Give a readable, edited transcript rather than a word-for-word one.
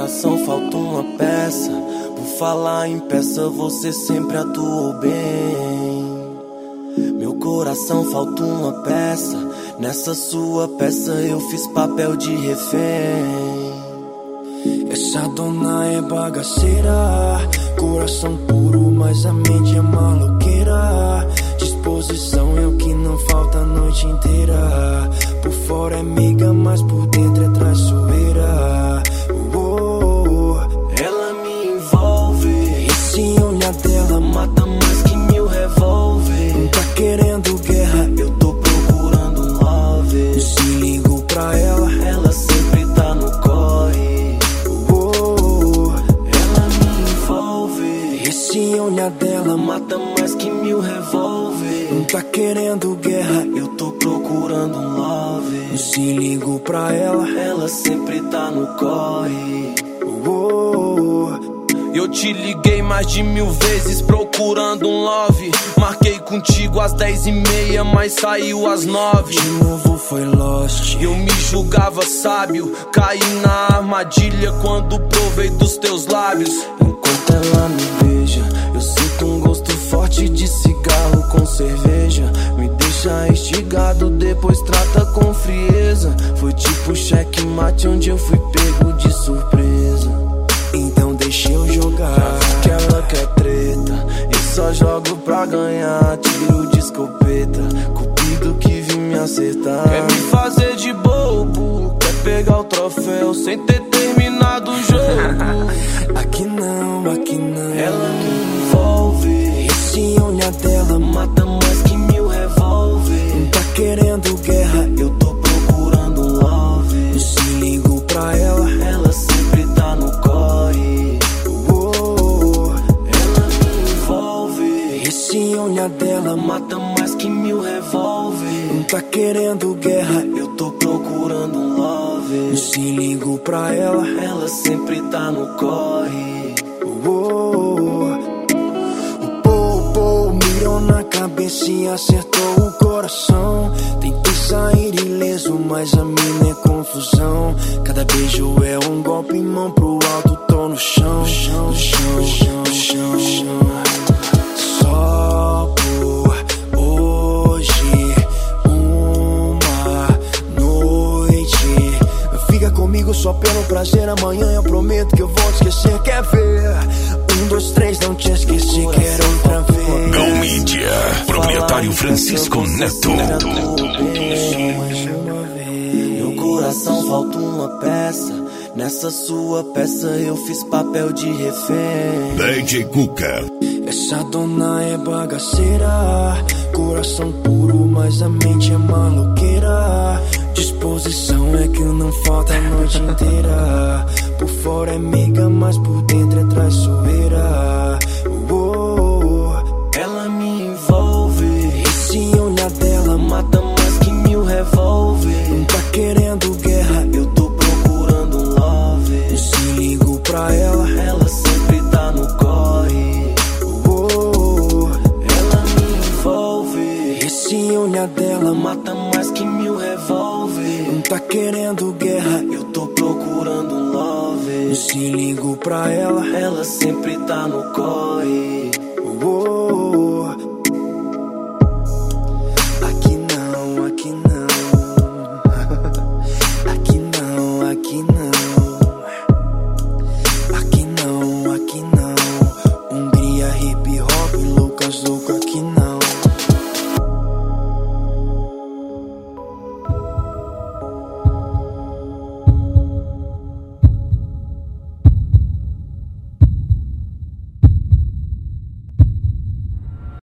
coração falta uma peça. Por falar em peça, você sempre atuou bem. Meu coração falta uma peça. Nessa sua peça eu fiz papel de refém. Essa dona é bagaceira, coração puro, mas a mente é maloqueira. Disposição é o que não falta a noite inteira. Por fora é amiga, mas por dentro é traiçoeira. Ela me envolve. Esse olhar dela mata mais que 1000 revólver. Não tá querendo guerra, eu tô procurando um love. Eu se ligo pra ela, ela sempre tá no corre. Ela me envolve. Esse olhar dela mata mais que 1000 revólver. Não tá querendo guerra, eu tô procurando um love. Eu se ligo pra ela sempre tá no corre. Eu te liguei mais de 1000 vezes procurando um love. Marquei contigo às 10h30, mas saiu às 9. De novo foi lost. Eu me julgava sábio, caí na armadilha quando provei dos teus lábios. Enquanto ela me beija, eu sinto um gosto forte de cigarro com cerveja. Me deixa instigado, depois trata com frieza. Foi tipo checkmate onde eu fui pego de surpresa. Então deixa eu jogar. Que ela quer treta, eu só jogo pra ganhar. Tiro de escopeta, cupido que vim me acertar. Quer me fazer de bobo, quer pegar o troféu sem ter terminado o jogo. Aqui não, aqui não. Ela me envolve. Esse olhar dela mata mais que 1000 revólver. Não tá querendo guerra, eu tô procurando um love. Eu se ligo pra ela sempre tá no corre. Ela me envolve. Esse olhar dela mata mais que 1000 revólver. Não tá querendo guerra, eu tô procurando um love. Eu se ligo pra ela sempre tá no corre. Mirou na cabeça e acertou o coração. Tentei sair ileso, mas a mina é confusão. Cada beijo é um golpe, mão pro alto, tô no chão. Só por hoje, uma noite. Fica comigo só pelo prazer, amanhã eu prometo que eu vou te esquecer. Quer ver? 1, 2, 3, não te esqueci, quero outra vez. Go Mídia, proprietário Francisco Neto. Meu coração falta uma peça. Nessa sua peça eu fiz papel de refém. DJ Cuca. Essa dona é bagaceira, coração puro, mas a mente é maloqueira. Disposição é que não falta a noite inteira. Por fora é amiga, mas por dentro é traiçoeira. Ela me envolve. Esse olhar dela mata mais que 1000 revólver. Não tá querendo guerra, eu tô procurando um love. Eu se ligo pra ela sempre tá no corre. Ela me envolve. Esse olhar dela mata mais que 1000 revólver. Não tá querendo guerra, eu tô procurando um love. Eu se ligo pra ela sempre tá no corre.